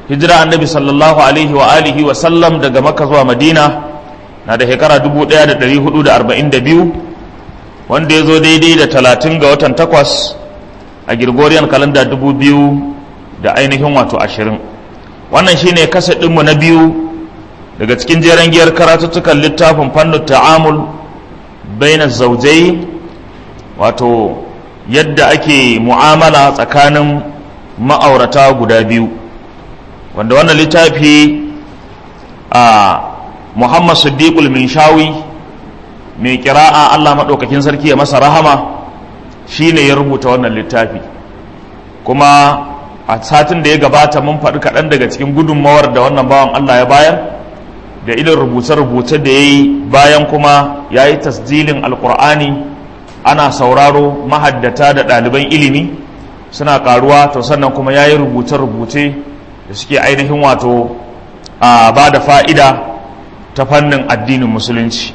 hijira annabi sallallahu alaihi wa alihi wa sallam daga Makka zuwa Madina na da shekara 1442 wanda ya zo daidai da 30 ga watan 8 a Gregorian calendar 2000 da ainihin wato 20. Wannan shine kaset ɗinmu na biyu daga cikin jeren giyar karatuttukan littafin fannin ta'amul baina zaujai, wato yadda ake mu'amala tsakanin ma'aurata guda biyu, wanda wannan littafi a Muhammad Siddiqul Minshawi mai kira'a Allah maɗaukakin sarki ya masa rahama shine ya rubuta wannan littafi. Kuma a satin da ya gabata mun faɗi kaɗan daga cikin gudunmawar da wannan bawan Allah ya bayar da irin rubuce-rubuce da ya yi, bayan kuma ya yi tasjilin alƙur'ani ana sauraro mahaddata da ɗaliban ilimi suna ƙaruwa, to sannan kuma ya yi rubuce-rubuce da suke ainihin wato a ba da fa'ida ta fannin addinin musulunci.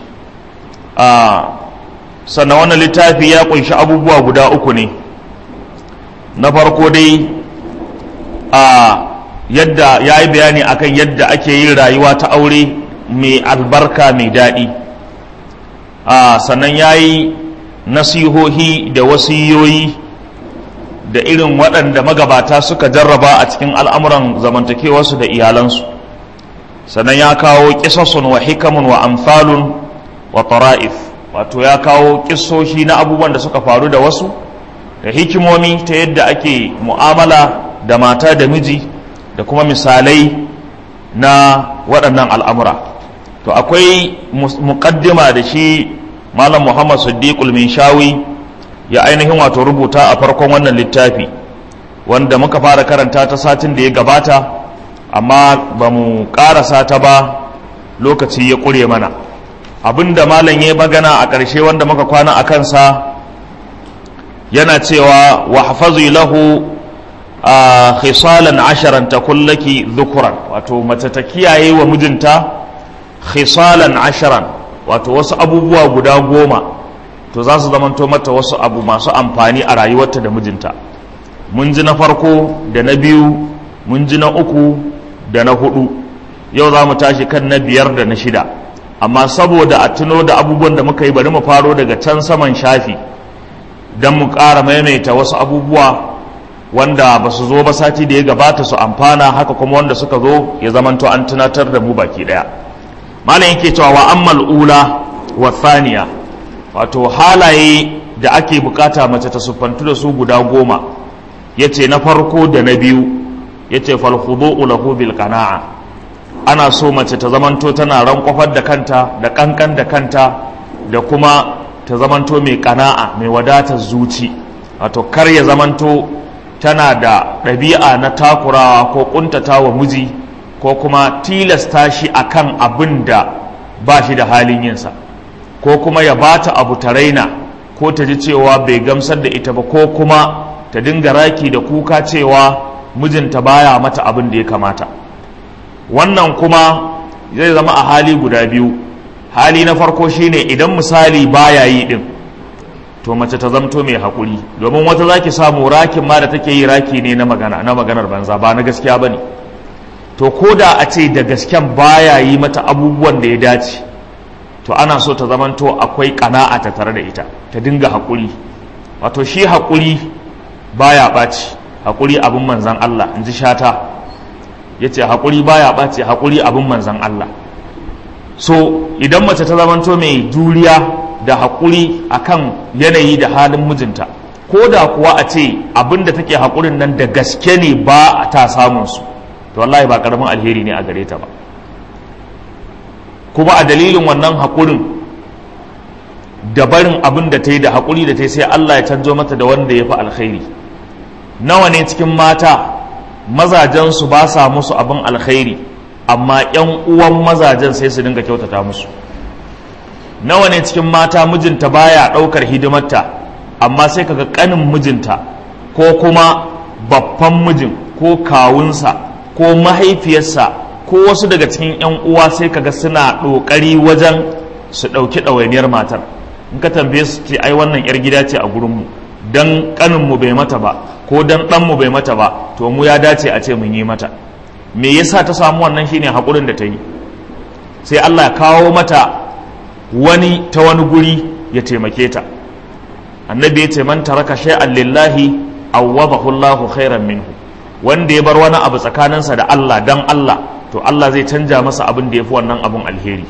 Sannan wannan littafi ya ƙunshi abubuwa guda uku ne. Na farko dai yadda ya yi bayani akan yadda ake yin rayuwa ta aure mai albarka mai daɗi. Sannan ya yi nasihohi da wasiyoyi da irin waɗanda magabata suka jarraba a cikin al'amuran zamantakewarsu da iyalansu. Sannan ya kawo ƙisasun wa hikamun wa amfalun wa tara'if, wato ya kawo ƙisoshi na abubuwan da suka faru da wasu da hikimomi ta yadda ake mu'amala da mata da miji da kuma misalai na waɗannan al'amura. To akwai muƙaddima da shi Malam Muhammad Siddiqul Minshawi ya ainihin wato rubuta a farkon wannan littafi, wanda muka fara karanta ta satin da ya gabata, amma ba mu ƙarasa ta ba, lokaci ya ƙure mana. Abinda malam ya magana a ƙarshe wanda muka kwana a kansa yana cewa wa hafazu lahu khisalan 10 takun laki dhukuran, wato mace ta kiyaye wa mijinta khisalan 10, wato wasu abubuwa guda 10 to za su zamanto mata wasu abu masu amfani a rayuwarta da mijinta. Mun ji na farko da na biyu, mun ji na uku da na hudu, yau za mu tashi kan na 5 da na 6. Amma saboda a tuno da abubuwan da muka yi, bari mu faro daga can saman shafi don mu ƙara maimaita wasu abubuwa wanda ba su zo ba sati da ya gabata su amfana, haka kuma wanda suka zo ya zamanto an tunatar da mu baki ɗaya. Malam yake cewa wa ammal ula wa thaniya, wato halaye da ake bukata mace ta siffantu da su guda 10, yace na farko da na biyu, yace fal khudu'u lahu bil qana'a. Ana so mace ta zamanto tana rankwafar da kanta da kankan da kanta, da kuma ta zamanto mai qana'a, mai wadatar zuci, wato kar ya zamanto tana da ɗabi'a na takurawa ko ƙuntatawa miji ko kuma tilasta shi akan abin da ba shi da halin yinsa, ko kuma ya bata abu ta raina, ko ta ji cewa bai gamsar da ita ba, ko kuma ta dinga raki da kuka cewa mijinta baya mata abin da ya kamata. Wannan kuma zai zama a hali guda biyu. Hali na farko shine idan misali baya yi din, to mace ta zamto mai haƙuri, domin wata zaki samu rakin ma da take yi raki ne na maganar banza, ba na gaskiya bane. To ko da a ce da gasken baya yi mata abubuwan da ya dace, to ana so ta zamanto akwai ƙana'a ta tare da ita, ta dinga haƙuri. Wato shi haƙuri baya ɓaci, haƙuri abin manzan Allah, in ji Shata ya ce haƙuri baya ɓaci, haƙuri abin manzan Allah. So idan mace ta zamanto mai juriya da haƙuri akan yanayi da halin mijinta, ko da kuwa a ce abin da take haƙurin nan da gaske ne ba ta samun su, to wallahi ba ƙaramin alheri ne a gare ta ba. Kuma a dalilin wannan haƙurin da barin abin da ta yi da haƙuri da ta yi, sai Allah ya canzo mata da wanda ya fi alkhairi. Nawa ne cikin mata mazajensu ba sa musu abin alkhairi, amma 'yan uwan mazajen sai su dinga kyautata musu. Nawa ne cikin mata mijinta baya ɗaukar hidimarta, amma sai kaga ƙanin mijinta ko kuma babban mijin ko kawunsa ko mahaifiyarsa ko wasu daga cikin 'yan uwa sai kaga suna ɗoƙari wajen su ɗauki ɗawainiyar matar. In ka tambaye su ce ai wannan 'yar gida ce a gurinmu, dan ƙaninmu bai mata ba ko dan ɗanmu bai mata ba, to mu ya dace a ce mun yi mata. me yasa ta samu wannan shine haƙurin da ta yi, sai Allah ya kawo mata wani ta wani guri ya taimake ta. Annabi ya ce man taraka shay'an lillahi awwadahu Allahu khairan minhu, wanda ya bar wani abu tsakaninsa da Allah dan Allah, to Allah zai canja masa abin da yafi wannan abun alheri.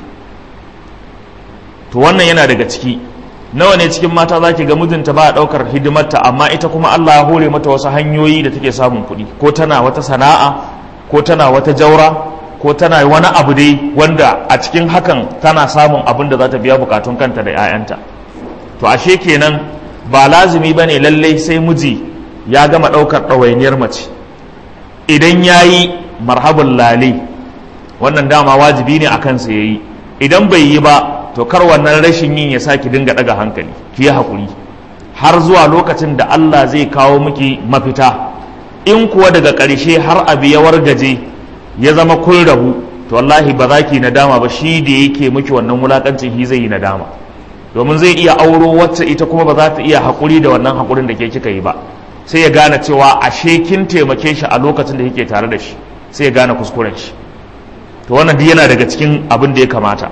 To wannan yana daga ciki. Nawa ne cikin mata zaki ga mijinta ba a daukar hidimarta, amma ita kuma Allah ya hore mata wasu hanyoyi da take samun kuɗi, ko tana wata sana'a, ko tana wata jaura, ko tana wani abu dai wanda a cikin hakan tana samun abin da za ta biya bukatun kanta da 'ya'yanta. To ashe kenan ba lazimi bane lalle sai miji ya gama daukar ɗawainiyar mace. Idan yayi marhabul lale, wannan dama wajibi ne akan sa yayi. Idan bai yi ba, to kar wannan rashin yin ya saki dinga daga hankali, ki yi hakuri har zuwa lokacin da Allah zai kawo miki mafita. In kuwa daga ƙarshe har abu ya wargaje ya zama kun rabu, to wallahi ba za ki nadama ba, shi da yake miki wannan wulakancin shi zai yi nadama, domin zai iya auro wacce ita kuma ba za ta iya hakuri da wannan hakurin da ke kika yi ba. Sai ya gane cewa ashe kin taimake shi a lokacin da yake tare da shi, sai ya gane kuskuren shi. To wannan duk yana daga cikin abin da ya kamata.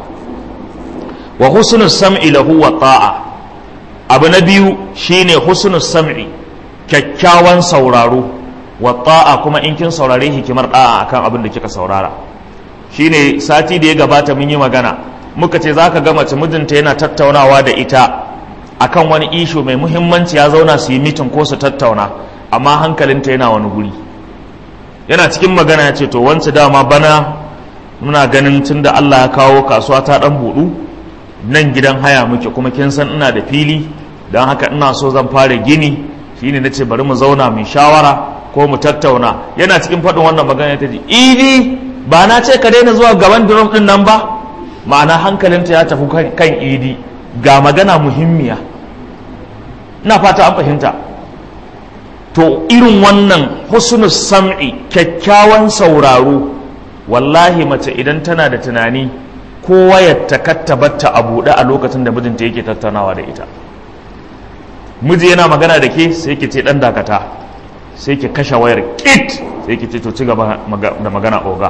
Wa husnus sam'i lahu wa ta'a, abu na biyu shine husnus sam'i, kyakkyawan sauraro, wa ta'a kuma in kin saurare hikimar da'a akan abin da kika saurara. Shine sati da ya gabata mun yi magana, muka ce zaka ga mace mijinta yana tattaunawa da ita akan wani ishu mai muhimmanci, ya zauna su yi mitin ko su tattauna, amma hankalinta yana wani guri. Yana cikin magana ya ce to wance dama bana muna ganin tunda Allah ya kawo kasuwa ta dan budu, nan gidan haya muke kuma kin san ina da fili, don haka ina so zan fara gini, shine nace bari mu zauna mu shawara ko mu tattauna. Yana cikin faɗin wannan magana ta ji idi, ba na ce ka daina zuwa gaban drum din nan ba, ma'ana hankalinta ya tafi kan idi, ga magana muhimmiya. Ina fata an fahimta. To irin wannan husnus sam'i, kyakkyawan sauraro, wallahi mace idan tana da tunani, kowa ya takattabatta a buɗe a lokacin da mijinta yake tattaunawa da ita. Miji yana magana da ke, sai ki ce ɗan dakata, sai ki kashe wayar kit, sai ki ce to ci gaba da magana oga.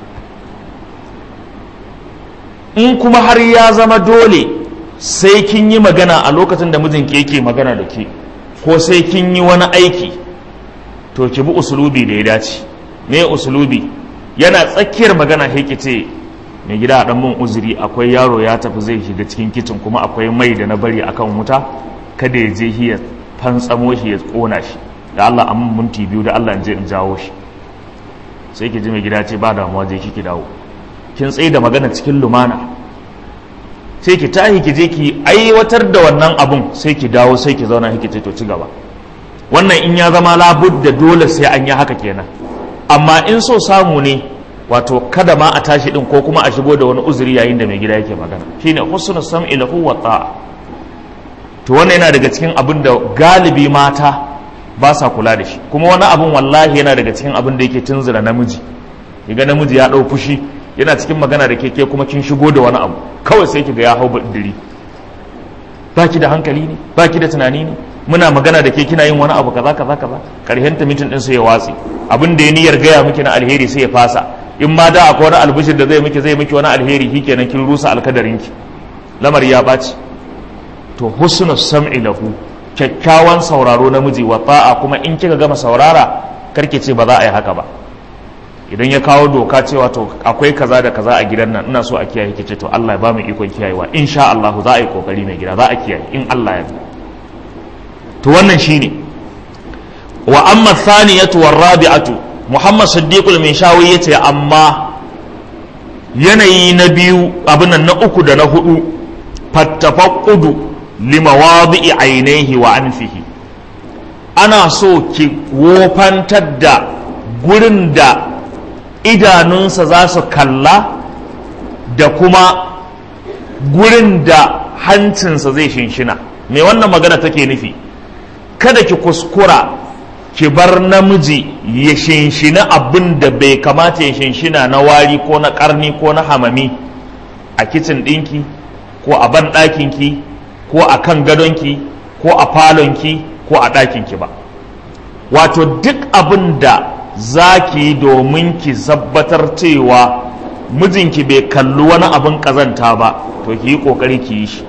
In kuma har ya zama dole sai kin yi magana a lokacin da mijinki yake magana da ke, ko sai kin yi wani aiki, to ki bi usulubi da ya dace. Me usulubi? Yana tsakiyar magana sai ki ce mai gida a ɗan mun uzuri, akwai yaro ya tafi zai shiga cikin kicin, kuma akwai mai da na bari akan wuta, kada ya je shi ya fantsamo shi ya ƙona shi, da Allah a mun minti biyu, da Allah in je in jawo shi. Sai ki ji mai gida ce ba damuwa, je ki dawo. Kin tsaye da magana cikin lumana, sai ki tahi ki je ki aiwatar da wannan abun, sai ki dawo, sai ki zauna ki ce to ci gaba. Wannan in ya zama labudda dole sai an yi haka kenan. Amma in so samu ne, wato kada ma a tashi din ko kuma a shigo da wani uzuri yayin da mai gida yake magana, shine husnul sam'i lahu wa ta'a. To wannan yana daga cikin abin da galibi mata ba sa kula da shi, kuma wani abin wallahi yana daga cikin abin da yake tunzura namiji. Kiga namiji ya dau fushi, yana cikin magana da keke kuma kin shigo da wani abu, kawai sai kiga ya hau diri. Baki da hankali ne, baki da tunani ne, muna magana da ke kina yin wani abu kaza kaza kaza, karshen ta mitin din sai ya watsi, abin da ya niyyar gaya miki na alheri sai ya fasa. In ma da akwai wani albishir da zai miki wani alheri, shikenan kin rusa alkadarinki, lamari ya baci. To husnus sam'i lahu, kyakkyawan sauraro namiji, wa ta'a kuma in kika gama saurara karki ce ba za a yi haka ba. Idan ya kawo doka cewa to akwai kaza da kaza a gidan nan, ina so a kiyaye, kice to Allah ya ba mu ikon kiyayewa, insha Allah za a yi kokari mai gida, za a kiyaye in Allah ya. To wannan shine. Wa amma thaniyatu war rabi'atu, Muhammad Siddiqul Minshawi yace amma yanayi na biyu, abin nan na uku da na hudu, fattafaqqudu limawadi'i ainihi wa anfihi. Ana so ki wofantar da gurin da idanunsa za su kalla, da kuma gurin da hancinsa zai shinshina. Me wannan magana take nufi? Kada ki kuskura ki bar namiji ya shinshina abin da bai kamata ya shinshina na wari ko na karni ko na hamami a kicin ɗinki ko a ban ɗakinki ko a kan gadonki ko a falonki ko a ɗakinki ba. Wato duk abin da zaki domin ki tabbatar cewa mijinki bai kalli wani abin kazanta ba to ki yi kokari ki yi shi.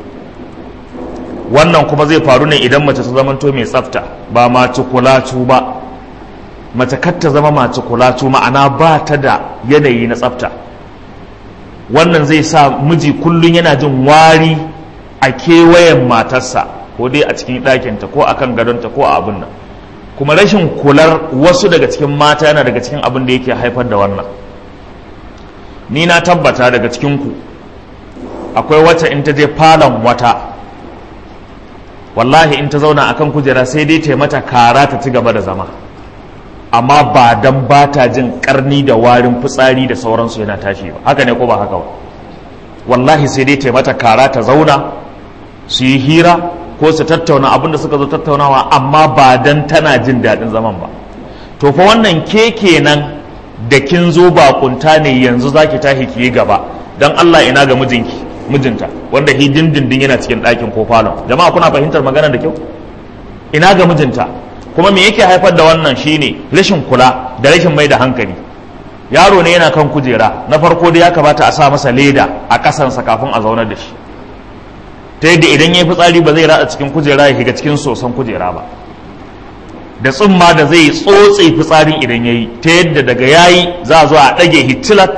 Wannan kuma zai faru ne idan mace ta zamanto mai tsafta, ba mace kulatu ba. Mace kar ta zama mace kulatu, ma'ana ba ta da yanayi na tsafta. Wannan zai sa miji kullum yana jin wari a kewayen matarsa, ko dai a cikin ɗakinta ko a kan gadonta ko a abin nan. Kuma rashin kular wasu daga cikin mata yana daga cikin abin da yake haifar da wannan. Ni na tabbata daga cikinku akwai wacce in ta je falon wata, wallahi in ta zauna akan kujera sai dai ta mata kara ta ci gaba da zama, amma ba dan ba ta jin karni da warin fitsari da sauransu yana tashi ba. Haka ne ko ba haka ba? Wallahi sai dai ta mata kara ta zauna su yi hira ko su tattauna abinda suka zo tattaunawa, amma ba dan tana jin daɗin zaman ba. To fa wannan ke kenan da kin zo bakunta ne yanzu zaki tashi ki yi gaba, dan Allah ina ga mijinta wanda hi dindindin yana cikin ɗakin ko falon. Jama'a kuna fahimtar magana da kyau? Ina ga mijinta? Kuma me yake haifar da wannan shine rashin kula da rashin mai da hankali. Yaro ne yana kan kujera, na farko dai ya kamata a sa masa leda a kasansa kafin a zaunar da shi, ta yadda idan ya yi fitsari ba zai ratsa cikin kujera ya shiga cikin soson kujera ba, da tsumma da zai tsotse fitsarin idan ya yi, ta yadda daga yayi za a zo a ɗage hitilak,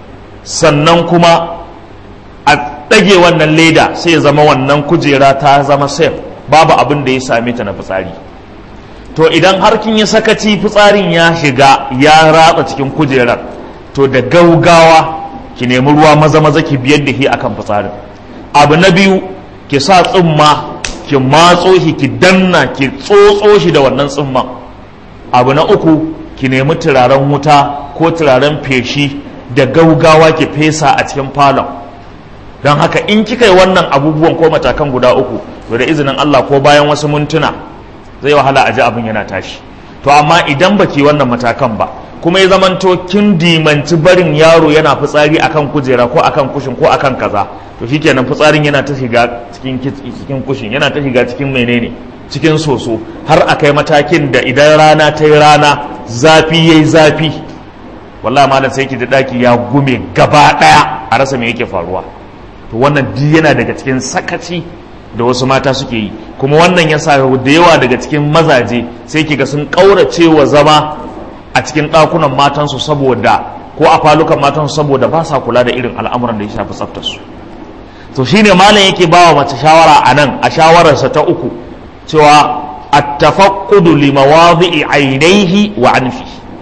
sannan kuma a ɗage wannan leda sai ya zama wannan kujera ta zama safe, babu abin da ya same ta na fitsari. To idan har kin yi sakaci fitsarin ya shiga ya ratsa cikin kujerar, to da gaugawa ki nemi ruwa maza ki biyar da shi akan fitsarin. Abu na biyu, ki sa tsumma ki matso shi, ki danna, ki tsotso shi da wannan tsumman. Abu na uku, ki nemi turaren wuta ko turaren feshi da gaugawa ki fesa a cikin falon. Don haka in kika yi wannan abubuwan ko matakan guda uku, to da izinin Allah ko bayan wasu mintuna zai wahala a ji abin yana tashi. To amma idan baki wannan matakan ba, kuma ya zamanto kin dimanci barin yaro yana fitsari akan kujera ko akan kushin ko akan kaza, to shikenan fitsarin yana ta shiga cikin kushin, yana ta shiga cikin menene, cikin soso, har akai matakin da idan rana ta yi rana, zafi yayi zafi, wallahi malam sai ki ji daki ya gume gaba daya a rasa me yake faruwa. To wannan duk yana daga cikin sakaci da wasu mata suke yi, kuma wannan ya sa da yawa daga cikin mazaje sai kiga sun ƙaurace wa zama a cikin ɗakunan matansu saboda, ko a falukan matansu saboda ba sa kula da irin al'amuran da ya shafi tsaftarsu. To shine malam yake ba wa mace shawara a nan, a shawararsa ta uku, cewa at-tafaqqudu li mawadi'i aynayhi wa anfi,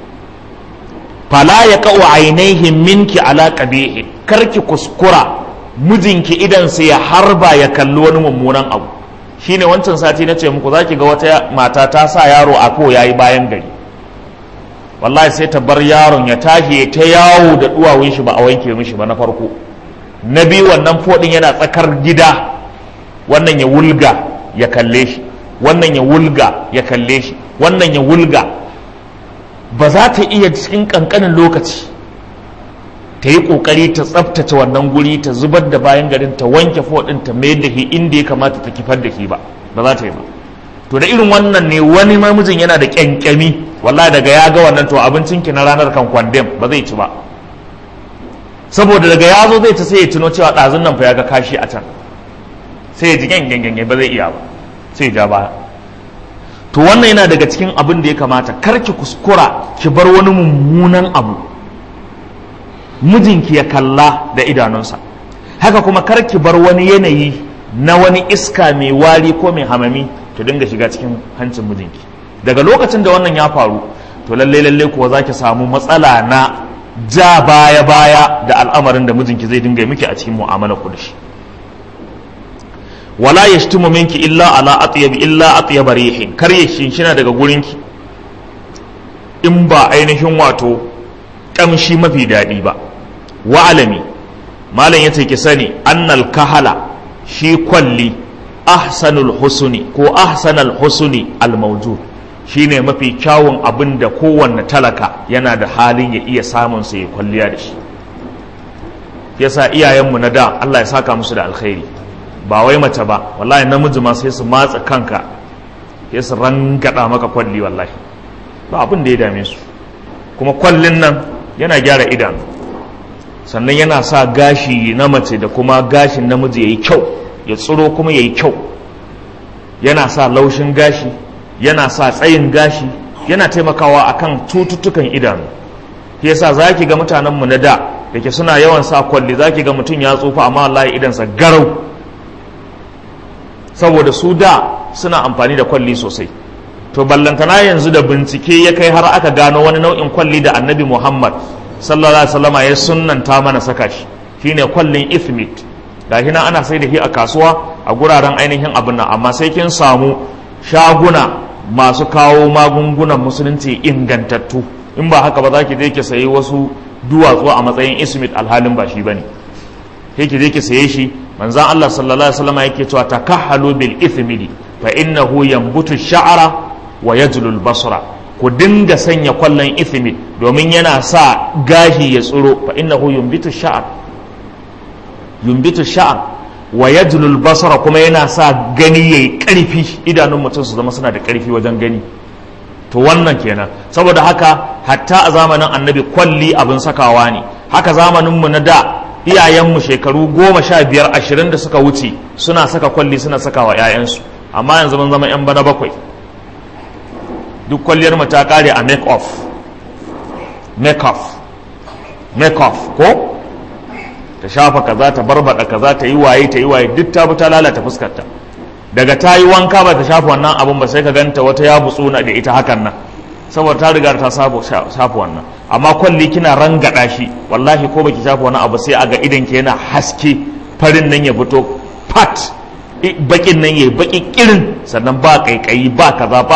fala yaqa'u aynayhi minki ala qabihi, karki kuskura mijinki idan sai ya harba ya kalli wani mummunan abu. Shine wancan sati na ce muku zaki ga wata mata ta sa yaro a ko yayi bayan gari, wallahi sai ta bar yaron ya tashi ta yawo da duwawun shi ba a wanke mishi ba na farko. Na biyu, wannan fodin yana tsakar gida, wannan ya wulga ya kalle shi, wannan ya wulga ya kalle shi, wannan ya wulga. Ba za ta iya cikin kankanin lokaci ta yi kokari ta tsaftace wannan guri, ta zubar da bayan garin, ta wanke fodin, ta mayar da shi inda ya kamata ta kifar da shi ba za ta yi ba. To da irin wannan ne wani mamijin yana da kyankyami, wallahi daga ya ga wannan to abincinki na ranar kan kwandem ba zai ci ba, saboda daga ya zo zai ta sai ya tuno cewa ɗazun nan fa ya ga kashi a can, sai ya ji gyangyangyange ba zai iya ba, sai ya ja baya. To wannan yana daga cikin abin da ya kamata, kar ki kuskura ki bar wani mummunan abu mijinki ya kalla da idanunsa. Haka kuma kar ki bar wani yanayi na wani iska mai wari ko mai hamami ta dinga shiga cikin hancin mijinki. Daga lokacin da wannan ya faru, to lalle kuwa za ki samu matsala na ja baya da al'amarin da mijinki zai dinga miki a cikin mu'amalar ku da shi. Wala yashtumu minki illa ala atyab rihin, kar ya shinshina daga gurinki in ba ainihin wato kamshi mafi daɗi ba. Wa alami, malam yace ki sani, annal kahala, shi kwalli, ahsanul husni ko ahsanal husni al mawjud, shine mafi kyawun abin da kowanne talaka yana da halin ya iya samun sa ya kwalliya da shi. Yasa iyayenmu na da, Allah ya saka musu da alkhairi, ba wai mace ba, wallahi namiji ma sai su matsa kanka, sai su rangada maka kwalli, wallahi ba abin da ya dame su. kuma kwallin nan yana gyara idanu, sannan yana sa gashi na mace da kuma gashin namiji ya yi kyau, ya tsiro kuma ya yi kyau, yana sa laushin gashi, yana sa tsayin gashi, yana taimakawa akan cututtukan idanu. shi yasa zaki ga mutanenmu na da ke suna yawan sa kwalli, zaki ga mutum ya tsufa amma wallahi idansa garau, saboda su da suna amfani da kwalli sosai. to ballantana yanzu da bincike ya kai har aka gano wani nau'in kwalli da annabi Muhammad sallallahu alaihi wasallam ya sunnanta mana saka shi, shine kwallin ithmit. gashi nan ana sai da shi a kasuwa a guraren ainihin abin nan, amma sai kin samu shaguna masu kawo magungunan musulunci ingantattu, in ba haka ba za ki je ki sayi wasu duwatsu a matsayin ismit alhalin ba shi bane. sai ki je ki saye shi, manzon Allah sallallahu alaihi wasallam yake cewa takahhalu bil ithmidi fa innahu yanbutu sha'ra wa yajlu al basra. ku dinga sanya kwallon ithmid domin yana sa gashi ya tsiro, fa innahu yumbitu sha'r wa yajlu al basra, kuma yana sa gani yayi karfi, idanun mutum su zama suna da karfi wajen gani. to wannan kenan, saboda haka hatta a zamanin annabi kwalli abin sakawa ne. haka zamaninmu na da, iyayenmu shekaru 15 20 da suka wuce suna saka kwalli, suna sakawa 'ya'yansu. amma yanzu mun zama 'yan bana bakwai, duk kwalliyar mu ta kare a make off ko ta shafa kaza, ta barbada kaza, ta yi waye duk ta bi ta lalata fuskarta. daga ta yi wanka ba ta shafa wannan abun ba sai ka ganta wata ya butsuna da ita hakan nan, saboda ta riga ta shafa wannan. amma kwalli kina rangada shi, wallahi ko baki shafa wani abu sai aga idan ki yana haske, farin nan ya fito pat, bakin nan yayi baki kirin, sannan ba kaikayi ba kaza.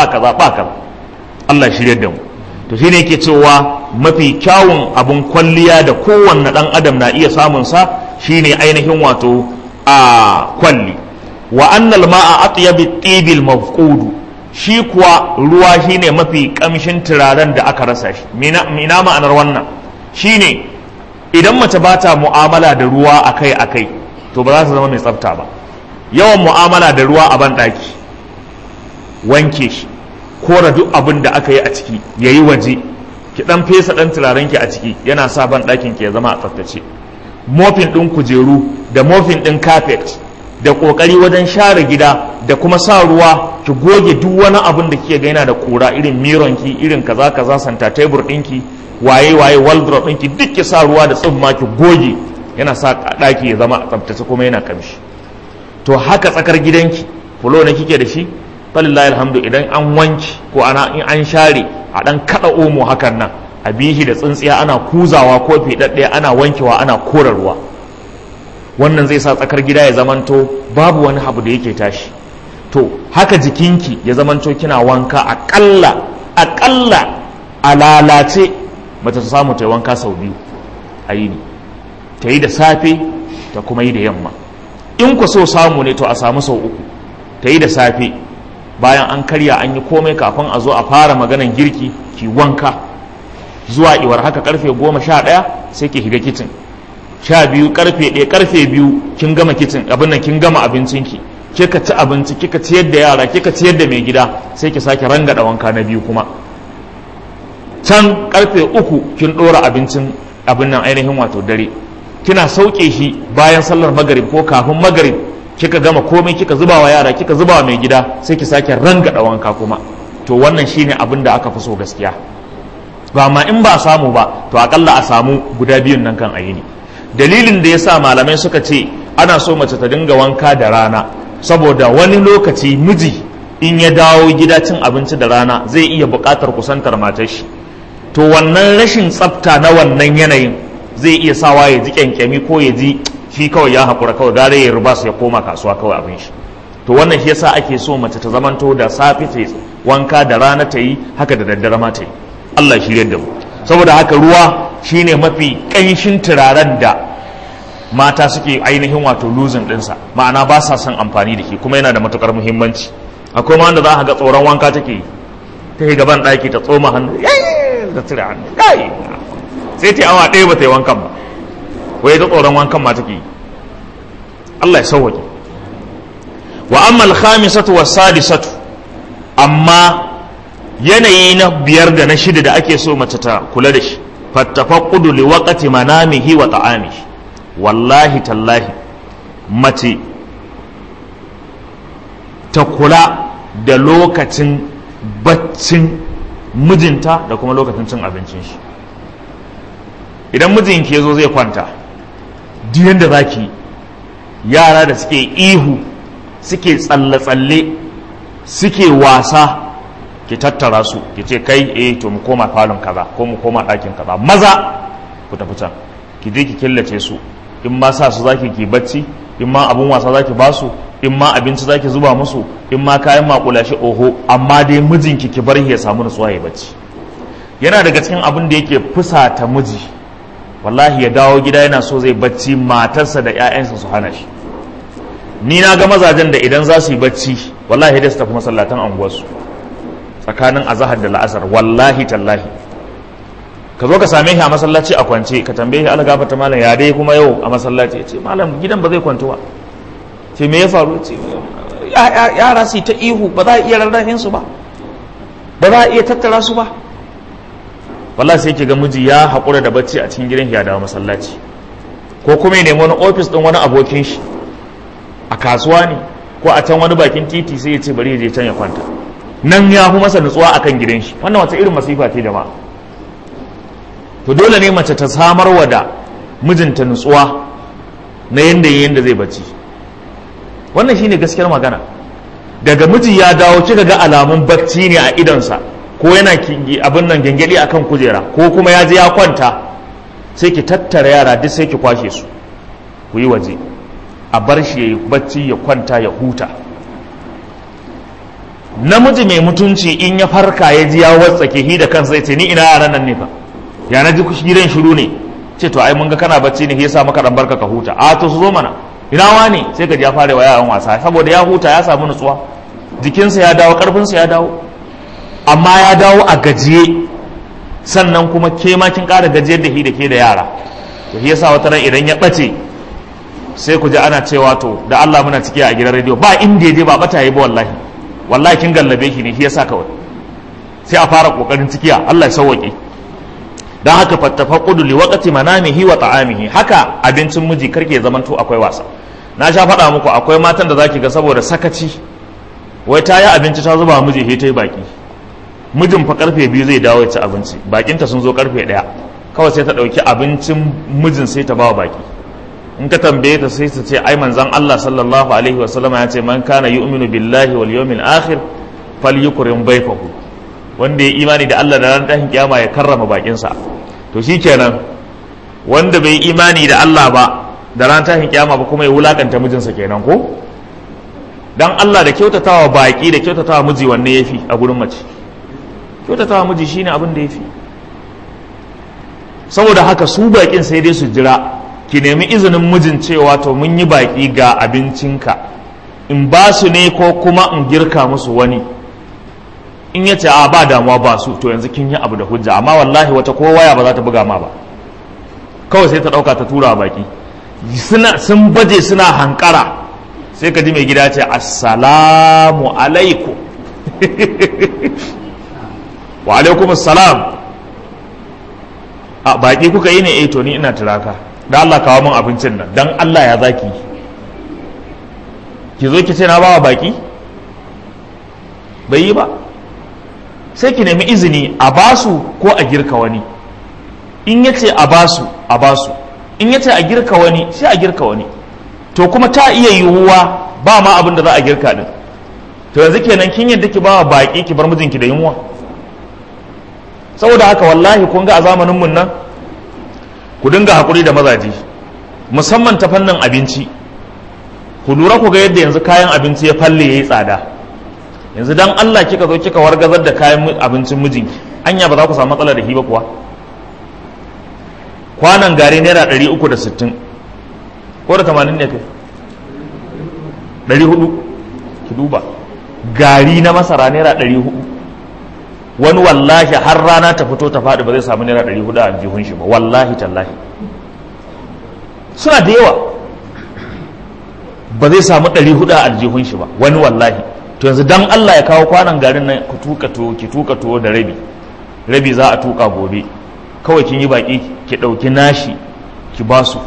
Allah shirye da mu. to shine yake cewa mafi kyawun abun kwalliya da kowanne dan adam na iya samun sa shine ainihin wato a kwalli. wa annal ma'a atyabi tibil mafqudu, shi kuwa ruwa shine mafi kamshin turaren da aka rasa shi. mina ma'anar wannan shine idan mace ba ta mu'amala da ruwa akai to ba za ta zama mai tsafta ba. yawan mu'amala da ruwa a ban daki, wanke shi, kora duk abin da aka yi a ciki yayi waje, ki dan fesa dan turaren ki a ciki, yana sa ban dakin ki ya zama a tsaftace. mofin din kujeru da mofin din carpet, da kokari wajen share gida, da kuma sa ruwa ki goge duk wani abin da kike ga yana da kura, irin miron ki, irin kaza santa table dinki, waye wardrobe dinki, duk ki sa ruwa da tsumma ki goge, yana sa daki ya zama a tsaftace kuma yana kamshi. to haka tsakar gidanki, fulo ne kike da shi, falillahi alhamdu, idan an wanki ko in an share, a dan kada omo hakan nan, a bihi da tsintsiya ana kuzawa ko fedadde ana wankewa ana kora ruwa. wannan zai sa tsakar gida ya zamanto babu wani abu da yake tashi. to haka jikinki ya zamanto kina wanka akalla a lalace mace ta samu ta yi wanka sau 2 a yini, ta yi da safe ta kuma yi da yamma. in ku so samu ne to a samu sau 3, ta yi da safe bayan an karya an yi komai kafin a zo a fara maganan girki, ki wanka zuwa iwar haka karfe 11 sai ki shiga kicin, 12 karfe 1 karfe 2 kin gama kicin abin nan, kin gama abincinki, kika ci abinci, kika ciyar da yara, kika ciyar da mai gida, sai ki sake rangada wanka na 2 kuma. can karfe 3 kin dora abincin abin nan ainihin wato dare, kina sauke shi bayan sallar magrib ko kafin magrib, kika gama komai, kika zuba wa yara, kika zuba wa mai gida, sai ki sake rangada wanka kuma. to wannan shine abin da aka fi so gaskiya. ba ma in ba samu ba, to akalla a samu guda biyun nan kan ayini. dalilin da yasa malamai suka ce ana so mace ta dinga wanka da rana, saboda wani lokaci miji in ya dawo gida cin abinci da rana zai iya buƙatar kusantar matar shi. to wannan rashin tsafta na wannan yanayin zai iya sawa ya ji kyankyami ko ya ji shi kawai ya haƙura, kawai gare ya rubas ya koma kasuwa kawai abin shi. to wannan shi yasa ake so mace ta zamanto da safe ta wanka, da rana ta yi haka, da daddare ma ta yi. Allah shirye da mu. saboda haka ruwa shine mafi ƙanshin turaren da mata suke ainihin wato losing ɗinsa, ma'ana ba sa son amfani da shi, kuma yana da matukar muhimmanci. akwai ma wanda za ka ga tsoron wanka take yi, ta yi gaban ɗaki ta tsoma hannu da cire hannu, sai ta yi awa 1 ba ta yi wankan ba, wai ta tsoron wankan ma take yi. Allah ya sauwaƙe. wa amma al-khamisatu was-sadisatu, amma yanayi na 5 da na 6 da ake so mace ta kula da shi, fattafaqqudu li waqti manamihi wa ta'amihi. Wallahi tallahi mace ta kula da lokacin baccin mijinta da kuma lokacin cin abincin shi. Idan mijinki ya zo zai kwanta, duk yanda zaki, yara da suke ihu, suke tsalle-tsalle, suke wasa, ki tattara su ki ce kai to mu koma falon kaza ko mu koma ɗakin kaza, maza ku tafi can, ki je ki killace su. In ma sa su zaki ki bacci, in ma abun wasa zaki ba su, in ma abinci zaki zuba musu, in ma kayan makulashi, oho, amma dai mijinki ki bar ya samu nutsuwa ya bacci. Yana daga cikin abin da yake fusata miji, wallahi ya dawo gida yana so zai bacci, matarsa da 'ya'yansa su hana shi. Ni na ga mazajen da idan za su yi bacci wallahi da su tafi masallatan anguwarsu tsakanin azahar da la'asar, wallahi tallahi. Ka zo ka same shi a masallaci a kwance, ka tambaye shi algafa ta malam ya dai kuma yau a masallaci, ya ce malam gidan ba zai kwanto ba. Ce me ya faru? Ce yara su ta ihu, ba za a iya rarrafin su ba za a iya tattara su ba. Wallahi sai ki ga miji ya haƙura da bacci a cikin gidan ya dawo masallaci, ko kuma ya nemi wani ofis ɗin wani abokin shi a kasuwa ne ko a can wani bakin titi, sai ya ce bari ya je can ya kwanta, nan ya fi masa nutsuwa akan gidan shi. Wannan wata irin masifa ce jama'a. To dole ne mace ta samarwa da mijinta nutsuwa na yanda zai bacci. Wannan shine gaskiyar magana. Daga miji ya dawo kika ga alamun bacci ne a idonsa, ko yana abin nan gengedi akan kujera, ko kuma ya je ya kwanta, sai ki tattara yara duk sai ki kwashe su ku yi waje, a bar shi yayi bacci ya kwanta ya huta. Namiji mai mutunci in ya farka ya ji ya watsake hi da kansa ya ce ni ina yaran nan ne fa, ya na ji gidan shiru ne, ce to ai mun ga kana bacci ne yasa maka dan barka ka huta. A to su zo mana, ina wani? Sai ka ji ya fara wa yaran wasa saboda ya huta, ya samu nutsuwa, jikinsa ya dawo, karfinsa ya dawo. Amma ya dawo a gajiye, sannan kuma ke ma kin ƙara gajiyar da ke da yara. To shi yasa wata ran idan ya ɓace sai ku ji ana cewa to da Allah muna ciki a gidan rediyo, ba inda ya je ba ɓata yi ba, wallahi kin gallabe shi ne, shi yasa kawai sai a fara kokarin cikiya. Allah ya sauwaƙe. Dan haka fattafaqudu li waqti manamihi wa ta'amihi. Haka abincin miji karke ya zamanto akwai wasa. Na sha faɗa muku akwai matan da zaki ga saboda sakaci, wai ta yi abinci ta zuba miji he ta yi baki, mijin fa karfe 2 zai dawo ya ci abinci, bakinta sun zo karfe 1, kawai sai ta ɗauki abincin mijin sai ta bawa baki. In ka tambaye ta sai ta ce ai manzon Allah sallallahu alaihi wasallam ya ce man kana yu'minu billahi wal yawmil akhir falyukrim bayfahu, wanda ya imani da Allah da ran tashin kiyama ya karrama bakinsa. To shikenan wanda bai imani da Allah ba da ran tashin kiyama ba kuma ya wulakanta mijinsa kenan ko? Dan Allah da kyautatawa baki da kyautatawa miji wanne yafi a gurin mace? Kyautatawa miji shine abin da yafi. Saboda haka su bakin sai dai su jira ki nemi izinin mijin cewa to mun yi baki ga abincinka, in ba su ne ko kuma in girka musu wani. In ya ce a ba damuwa ba su, to yanzu kin yi abu da hujja. Amma wallahi wata ko waya ba za ta buga ma ba, kawai sai ta ɗauka ta tura baki, sun baje suna hankara, sai ka ji mai gida ce assalamu alaikum wa alaikum assalam, a baki kuka yi ne? To ni ina turaka, da Allah kawo min abincin nan, dan Allah ya zaki ki zo ki ce na bawa baki? Bai yi ba. Sai ki nemi izini a basu ko a girka wani. In yace a basu, a basu. In yace a girka wani, sai a girka wani. To kuma ta iya yiwuwa ba ma abin da za a girka din. To yanzu kenan kin yadda ki bawa baki ki bar mijinki da yunwa? Saboda haka wallahi kun ga a zamanin mun nan ku dinga hakuri da mazaji, musamman ta fannin abinci. Ku lura ku ga yadda yanzu kayan abinci ya falle yayi tsada. Yanzu dan Allah kika zo kika wargazar da kayan abincin mijinki, anya ba za ku samu matsala da shi ba kuwa? Kwanan gari naira 360 ko da 80 ne kai? 400. Ki duba gari na masara naira 400. Wani wallahi har rana ta fito ta faɗi ba zai samu naira 400 a jihun shi ba, wallahi tallahi. Suna da yawa, ba zai samu 400 a aljihun shi ba wani wallahi. to yanzu dan Allah ya kawo kwanan garin nan ku tuka tuwo ki tuka tuwo da rabi za a tuka gobe, kawai kin yi baki ki dauki nashi ki basu,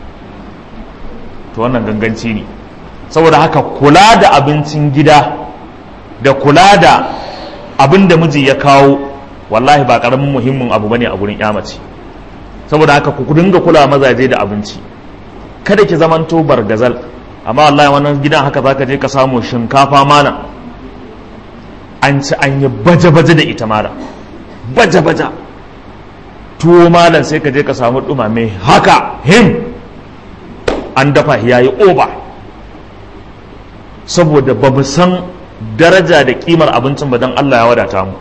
to wannan ganganci ne. saboda haka kula da abincin gida da kula da abin da miji ya kawo wallahi ba karamin muhimmin abu bane a gurin mace. saboda haka ku dinga kula mazaje da abinci, kada ki zamanto bargazal. amma wallahi wannan gidan haka zaka je ka samu shinkafa mana an ci an yi baje-baje da ita mara baje-baje, tuwo malam sai ka je ka samu dumame haka an dafa yayi oba, saboda ba mu san daraja da kimar abincin ba, don Allah ya wadata mu.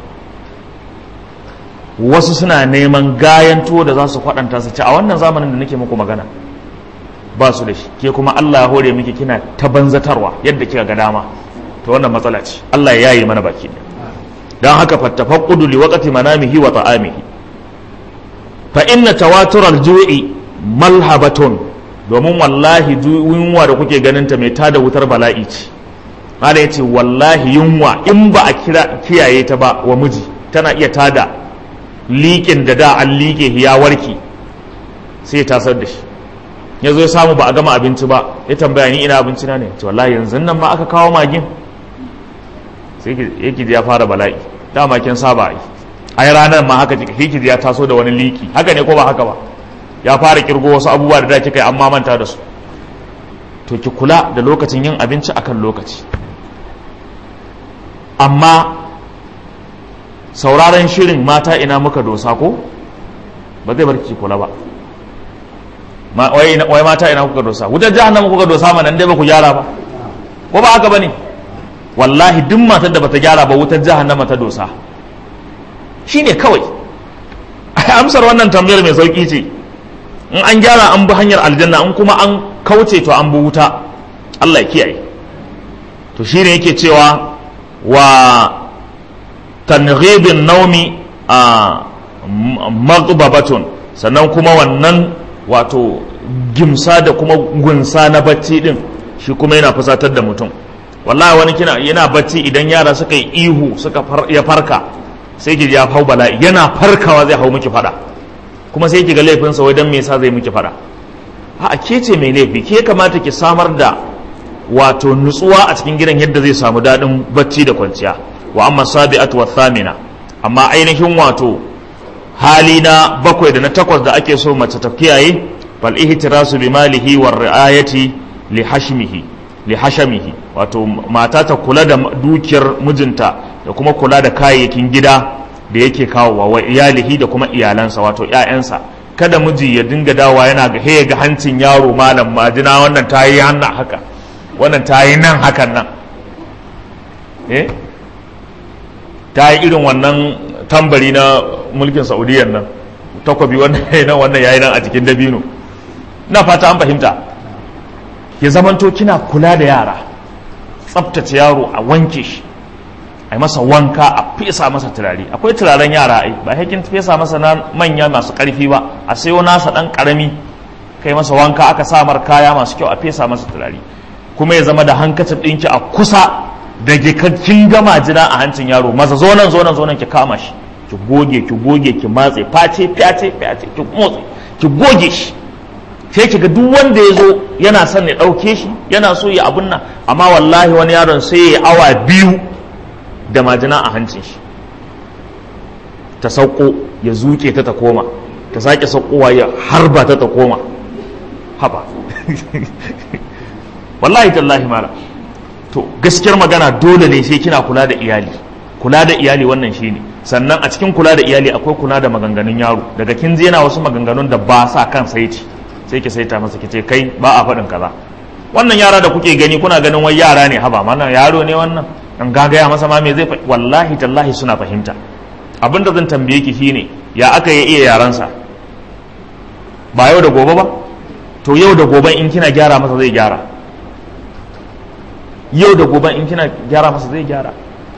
wasu suna neman gayan tuwo da za su kwaɗanta su ci a wannan zamanin da nake muku magana ba su da shi, ke kuma Allah ya hore miki kina ta banzatarwa yadda kika ga dama, to wannan matsala ce. Allah ya yaye mana baki dan haka fattafaqqudu li waqti manamihi wa ta'amihi fa inna tawatur al-ju'i malhabatun, domin wallahi yunwa da kuke ganin ta mai tada wutar bala'i ce. Allah ya ce wallahi yunwa in ba a kiyaye ta ba wa miji tana iya tada liƙin da an liƙe ya warki sai ya tasar da shi. ya zo ya samu ba a gama abinci ba, ya tambaya ni ina abinci na ne, ce wallahi yanzu nan ma aka kawo magin, sai yake ya fara bala'i. dama kin saba ai ranar ma haka kike ya taso da wani liki, haka ne ko ba haka ba, ya fara kirgo wasu abubuwa da kika yi amma manta da su. to ki kula da lokacin yin abinci akan lokaci. amma sauraron shirin mata ina muka dosa ko ba zai bar ki kula ba. wai mata ina kuka dosa, wutar jahannama kuka dosa mana dai ba ku gyara ba, ko ba haka bane? wallahi duk matar da bata gyara ba wutar jahannama ta dosa, shine kawai. amsar wannan tambayar mai sauki ce, in an gyara an bi hanyar aljanna, in kuma an kauce to an bi wuta. Allah ya kiyaye. to shine yake cewa wa tanghibin naumi a maghbabatun, sannan kuma wannan wato gimsa da kuma gunsa na bacci din shi kuma yana fusatar da mutum. wallahi wani yana bacci idan yara suka yi ihu ya farka sai ki ya hau bala'i, yana farkawa zai hau miki fada, kuma sai ki ga laifinsa wai dan me yasa zai miki fada. a ke ce mai laifi, ke kamata ki samar da wato nutsuwa a cikin gidan yadda zai samu dadin bacci da kwanciya. wa amma sabi'atu wa thamina, amma ainihin wato hali na 7 da na 8 da ake so mace ta kiyaye, fal ihtirasu bi malihi war ri'ayati li hashamihi, wato mata ta kula da dukiyar mijinta da kuma kula da kayayyakin gida da yake kawowa wa iyalihi da kuma iyalansa, wato ƴaƴansa. kada miji ya dinga dawa yana ga hancin yaro malam majina, wannan tayi hannu haka, wannan tayi nan hakan nan, ta yi irin wannan tambari na mulkin saudiyan nan, takwabi wannan yayi nan a cikin dabino. na fata an fahimta. ya zamanto kina kula da yara, tsaftace yaro, a wanke shi, a masa wanka, a fesa masa turare. akwai turaren yara ba hakin fesa masa na manya masu karfi ba, a sayo nasa dan karami kai masa wanka, aka samar kaya masu kyau, a fesa masa turare. kuma ya zama da hankacin ɗinki a kusa da kin gama jina a hancin yaro, maza zo nan ki kama shi, ki goge ki matse, face ki motsi, ki goge shi, sai ki ga duk wanda ya zo yana son ya ɗauke shi, yana so ya abun nan. amma wallahi wani yaron sai ya awa 2 da majina a hancin shi, ta sauko ya zuke ta koma, ta sake saukowa ya harba ta koma, haba wallahi tallahi mala. to gaskiyar magana dole ne sai kina kula da iyali wannan shine. sannan a cikin kula da iyali akwai kula da maganganun yaro. daga kin ji yana wasu maganganun da ba sa kan saiti, sai ki saita masa ki ce kai ba a faɗin kaza. wannan yara da kuke gani kuna ganin wai yara ne, haba mana yaro ne wannan, an gagaya masa ma me zai wallahi tallahi suna fahimta. abinda zan tambaye ki shine ya aka iya yaransa, ba yau da gobe ba? to yau da gobe in kina gyara masa zai gyara, yau da gobe in kina gyara masa zai gyara.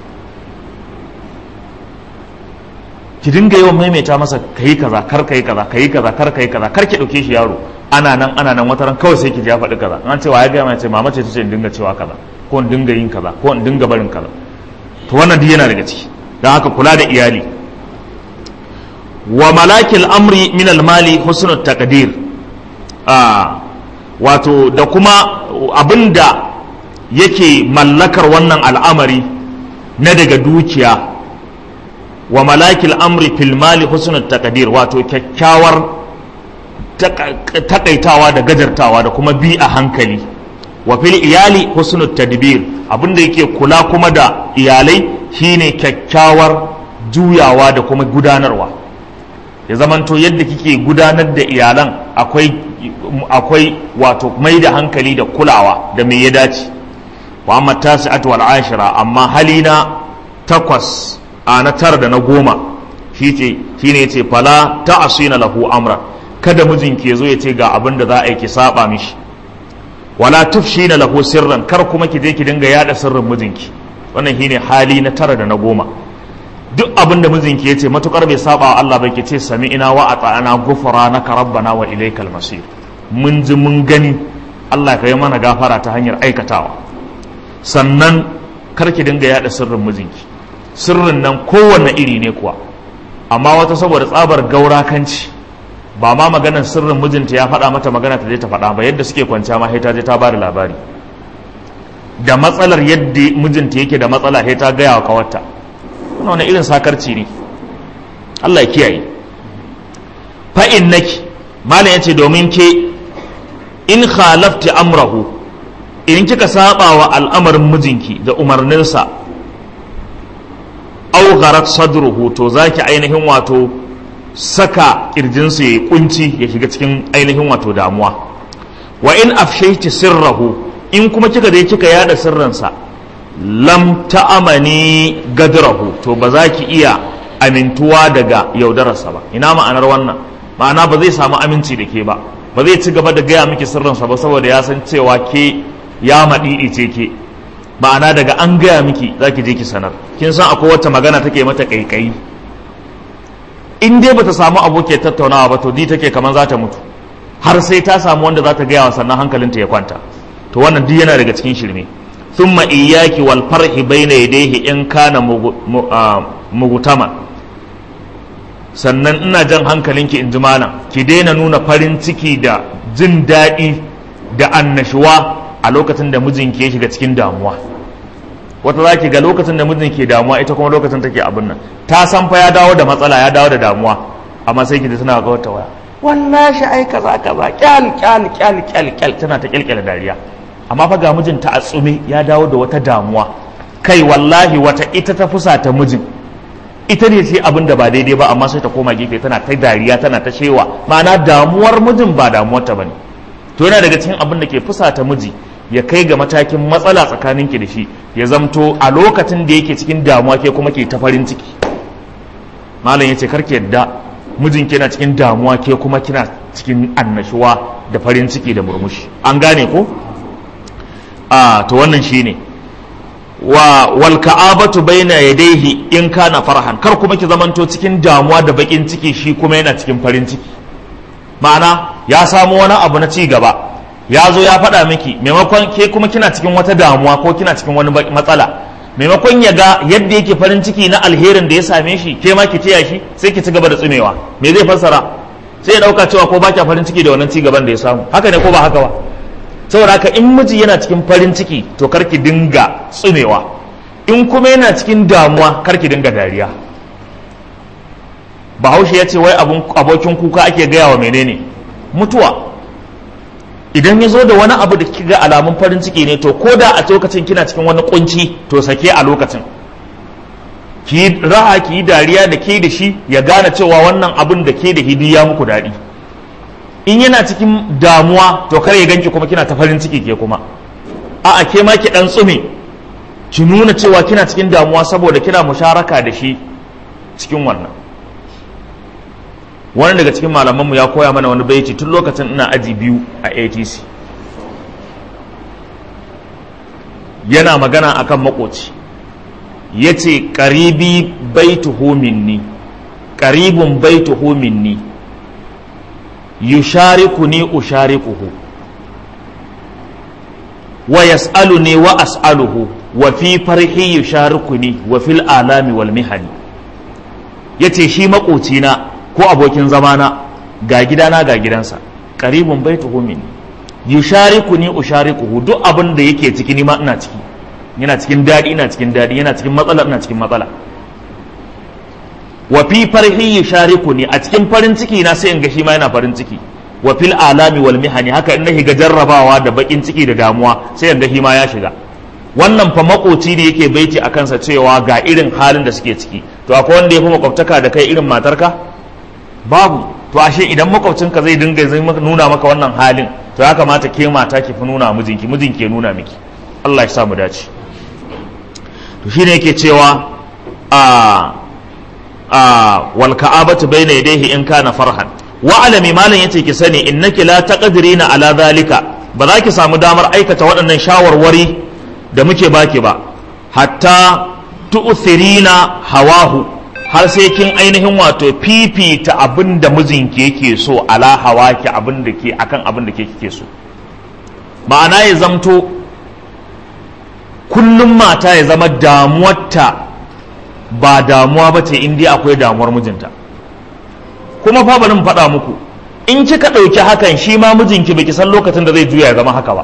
ki dinga yawan maimaita masa kai kaza kar kai kaza, kai kaza kar kai kaza, kar ki dauke shi yaro. ana nan wataran kawai sai ki ji ya faɗi kaza, an ce wa ya ga mai ce mama ce tace in dinga cewa kaza, ko in dinga yin kaza ko in dinga barin kaza. To wannan duk yana daga ciki. don haka kula da iyali. Wa malakil amri min almali husnul taqdir, wato da kuma abinda yake mallakar wannan al'amari na daga dukiya. Wa malakil amri fil mali husnul taqdir, wato kyakkyawar takaitawa da gajartawa da kuma bi a hankali. Wa fil iyali husnul tadbir, abinda yake kula kuma da iyalai shine kyakkyawar juyawa da kuma gudanarwa. Ya zamanto yadda kike gudanar da iyalan akwai wato mai da hankali da kulawa da me ya dace. Wa amma tasi'atu wal ashira, amma halina 8 na 9 da na 10 shine yace fala ta'sina lahu amra, kada mijinki yazo yace ga abin da za a yi ki saba mishi. Wala tufshina lahu sirran, kar kuma ki je ki dinga yada sirrin mijinki. Wannan shine hali na 9 da na 10. Duk abin da mijinki yace matukar bai saba wa Allah ba, ki ce sami'ina wa ata'ana ghufranaka rabbana wa ilaykal masir. Mun ji mun gani, Allah ka yi mana gafara ta hanyar aikatawa. Sannan kar ki dinga yada sirrin mijinki. Sirrin nan kowanne iri ne kuwa, amma wata saboda tsabar gaurakanci ba ma maganar sirrin mijinta ya faɗa mata magana ta je ta faɗa ba, yadda suke kwanciya ma sai ta je ta bada labari da matsalar yadda mijinta yake da matsala, sai ta gaya wa kawarta. Wannan wani irin sakarci ne, Allah ya kiyaye. Fa innaki, malam yace domin ke in khalafti amrahu, in kika saba wa al'amarin mijinki da umarninsa, au gharat sadruhu, to zaki ainihin wato saka kirjinsa ya kunci ya shiga cikin ainihin wato damuwa. Wa in afshayti sirrahu, in kuma kika dai kika yada sirrinsa, lam ta'amani gadrahu, to ba za ki iya amintuwa daga yaudararsa ba. Ina ma'anar wannan? Ma'ana ba zai samu aminci da ke ba, ba zai ci gaba da gaya miki sirrinsa ba, saboda ya san cewa ke ya maɗiɗi ce ke. Ma'ana daga an gaya miki za ki je ki sanar. Kin san akwai wata magana take mata kaikayi, in dai bata samu aboki tattaunawa ba, to di take kamar za ta mutu, har sai ta samu wanda za ta gaya wa, sannan hankalinta ya kwanta. To wannan duk yana daga cikin shirme. Thumma iyyaki wal farhi bayna yadayhi in kana mugutama, sannan ina jan hankalinki in ji malam, ki daina nuna farin ciki da jin daɗi da annashuwa a lokacin da mijinki ya shiga cikin damuwa. Wata za ki ga lokacin da mijinki ke damuwa, ita kuma lokacin take abin nan, ta san fa ya dawo da matsala, ya dawo da damuwa, amma sai ki ji tana ga wata waya, wallahi ai kaza kaza, kyal tana ta kyalkyala dariya, amma fa ga mijinta a tsume ya dawo da wata damuwa. Kai wallahi wata ita ta fusata mijin, ita ne ce abin da ba daidai ba, amma sai ta koma gefe tana ta dariya tana ta shewa, ma'ana damuwar mijin ba damuwar ta bane. To yana daga cikin abin da ke fusata miji, ya kai ga matakin matsala tsakaninki da shi, ya zamto a lokacin da yake cikin damuwa ke kuma ke ta farin ciki. Malam yace karki yadda mijinki yana cikin damuwa ke kuma kina cikin annashuwa da farin ciki da murmushi. An gane ko? To wannan shine. Wal ka'abatu baina yadayhi in kana farhan, kar kuma ki zamanto cikin damuwa da bakin ciki, shi kuma yana cikin farin ciki. Ma'ana ya samu wani abu na ci gaba, ya zo ya faɗa miki, maimakon ke kuma kina cikin wata damuwa ko kina cikin wani matsala, maimakon ya ga yadda yake farin ciki na alherin da ya same shi, ke ma ki taya shi, sai ki ci gaba da tsumewa. Me zai fassara? Sai ya ɗauka cewa ko ba kya farin ciki da wannan ci gaban da ya samu. Haka ne ko ba haka ba? Saboda haka in miji yana cikin farin ciki, to kar ki dinga tsumewa, in kuma yana cikin damuwa kar ki dinga dariya. Bahaushe ya ce wai abokin kuka ake gaya wa menene? Mutuwa. Idan ya zo da wani abu da kiga alamun farin ciki ne, to ko da a lokacin kina cikin wani kunci, to sake a lokacin, ki raha ki yi dariya da ke da shi, ya gane cewa wannan abin da ke da hidi ya muku daɗi. In yana cikin damuwa, to kar ya ganki kuma kina ta farin ciki ke kuma, a'a ke ma ki dan tsume, ki nuna cewa kina cikin damuwa saboda kina musharaka da shi cikin wannan. Wani daga cikin malamanmu ya koya mana wani baiti tun lokacin ina aji 2 a ATC. Yana magana akan makoci, yace qaribi baituhu minni, qaribun baituhu minni, yusharikuni usharikuhu. wa yas'aluni wa as'aluhu wa fi farhi yusharikuni wa fil alami wal mihani. Yace shi makocina ko abokin zamana, ga gidana ga gidansa, qaribun baituhu min yusharikuni usharikuhu, duk abin da yake ciki ni ma ina ciki, yana cikin dadi ina cikin dadi, yana cikin matsala ina cikin matsala. Wa fi farhi yusharikuni, a cikin farin ciki na sai in ga shi ma yana farin ciki, wa fil alami wal mihani, haka in na shiga jarrabawa da bakin ciki da damuwa sai in ga shi ma ya shiga. Wannan fa makoci ne yake baiti a kansa cewa ga irin halin da suke ciki. To akwai wanda ya fi makwabtaka da kai irin matarka? Babu. To ashe idan makwabcinka zai dinga nuna maka wannan halin, to ya kamata ke mata ki fi nuna mijinki ya nuna miki. Allah ya sa mu dace. To shine yake cewa wal ka'abatu bayna yadayhi in kana farhan wa alami, malan yace ki sani innaki la taqdirina ala zalika, ba za ki samu damar aikata waɗannan shawarwari da muke baki ba, hatta tu'thirina hawahu, har sai kin ainihin wato fifita abin da mijinki yake so ala hawaki, abin da ke akan abin da ke kike so. Ma'ana ya zamto kullum mata ya zama damuwarta ba damuwa ba ce in dai akwai damuwar mijinta. Kuma fa bari mu faɗa muku, in kika ɗauki hakan shi ma mijinki baki san lokacin da zai juya ya zama haka ba.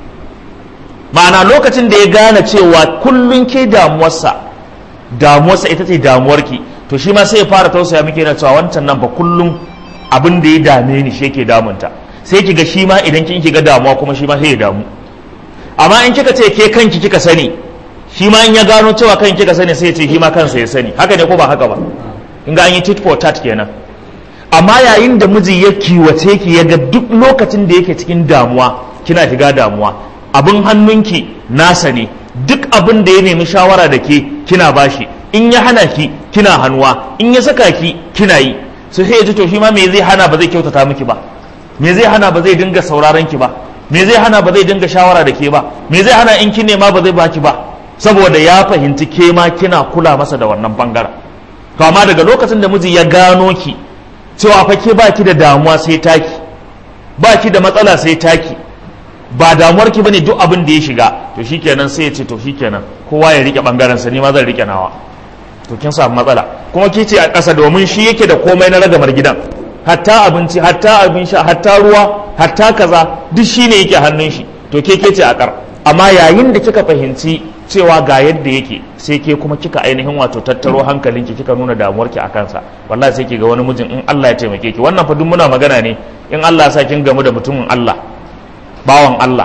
Ma'ana lokacin da ya gane cewa kullum ke damuwarsa ita ce damuwarki, to shi ma sai ya fara tausaya miki yana cewa wancan nan fa kullum abin da ya dame ni shi yake damunta. Sai kiga shi ma idan kin kiga damuwa kuma shi ma sai ya damu. Amma in kika ce ke kanki kika sani, shi ma in ya gano cewa kanki kika sani sai ya ce shi ma kansa ya sani. Haka ne ko ba haka ba? In ga an yi tit for tat kenan. Amma yayin da miji ya kiwace ki ya ga duk lokacin da yake cikin damuwa kina shiga damuwa, abin hannunki nasa ne, duk abin da ya nemi shawara da ke kina bashi, in ya hana ki kina hannuwa, in ya saka ki kina yi. Sai ya ji to shi ma me zai hana ba zai kyautata miki ba, me zai hana ba zai dinga sauraron ki ba, me zai hana ba zai dinga shawara da ke ba, me zai hana in kin nema ba zai baki ba, saboda ya fahimci ke ma kina kula masa da wannan bangaren. To amma daga lokacin da miji ya gano ki cewa fa ke baki da damuwa sai taki, baki da matsala sai taki, ba damuwar ki bane duk abin da ya shiga, to shikenan sai ya ce to shikenan kowa ya rike bangaren sa, ni ma zan rike nawa. To kin samu matsala. Kuma ki ce a ƙasa domin shi yake da komai na ragamar gidan, hatta abinci, hatta abin sha, hatta ruwa, hatta kaza, duk shi ne yake hannun shi. To ke ce a ƙar. Amma yayin da kika fahimci cewa ga yadda yake, sai ke kuma kika ainihin wato tattaro hankalinki kika nuna damuwarki a kansa, wallahi sai ki ga wani mijin in Allah ya taimake ki. Wannan fa duk muna magana ne in Allah ya sa kin gamu da mutumin Allah, bawan Allah.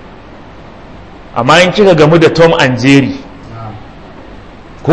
Amma in kika gamu da Tom and Jerry, ko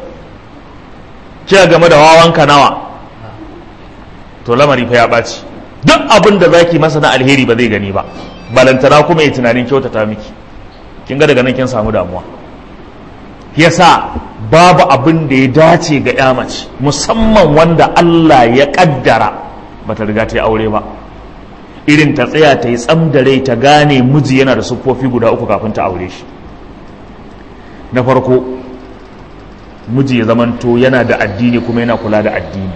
kika gamu da wawan kanawa, to lamari fa ya ɓaci. Duk abin da zaki masa na alheri ba zai gani ba, balantana kuma ya tunanin kyautata miki. Kin ga daga nan kin samu damuwa. Yasa babu abin da ya dace ga ya mace, musamman wanda Allah ya kaddara bata riga ta yi aure ba, irin ta tsaya ta yi tsam da rai ta gane miji yana da siffofi guda uku kafin ta aure shi. Na farko, miji ya zamanto yana da addini kuma yana kula da addini.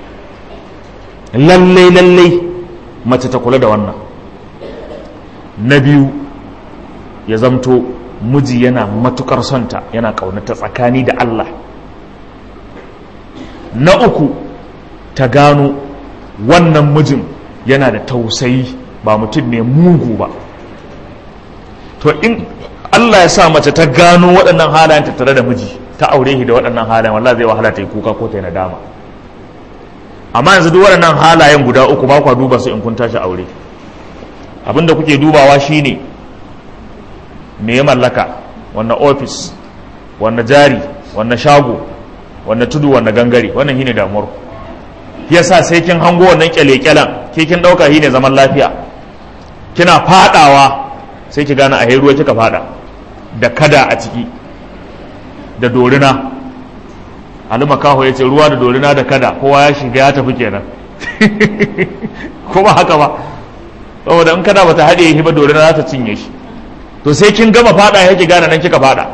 Lallai mace ta kula da wannan. Na biyu, ya zamto miji yana matukar sonta, yana kaunata tsakani da Allah. Na uku, ta gano wannan mijin yana da tausayi, ba mutum ne mugu ba. To in Allah ya sa mace ta gano waɗannan halayen tattare da miji, ta aure shi da waɗannan halayen, wallahi zai wahala ta yi kuka ko ta yi nadama. Amma yanzu duk waɗannan halayen guda uku ba kwa duba su in kun tashi aure. Abinda kuke dubawa shine me ya mallaka, wannan ofis, wannan jari, wannan shago, wannan tudu, wannan gangare. Wannan shine damuwar ku. Yasa sai kin hango wannan kyale-kyalen, ke kin dauka shine zaman lafiya, kina fadawa sai ki gane a ruwa kika fada, da kada a ciki, da dorina. Alima kaho ya ce ruwa da dorina da kada kowa ya shiga ya tafi kenan. Kuma haka ba, saboda in kada bata haɗe shi ba dorina za ta cinye shi. To sai kin gama fada ya ki gane nan kika fada.